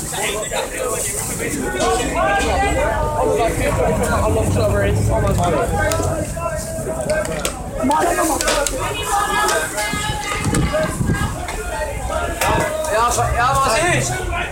How long clover is almost ja, was is?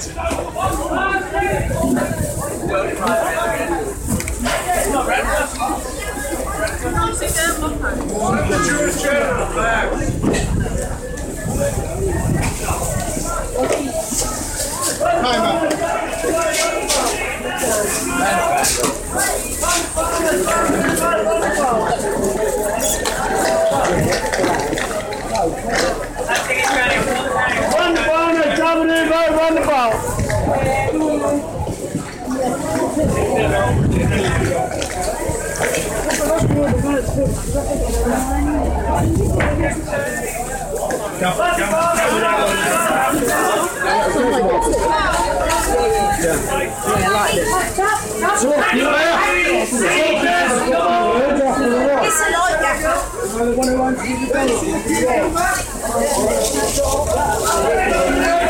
Run the ball, run the ball. It's a light gaffer. The one who wants you to go.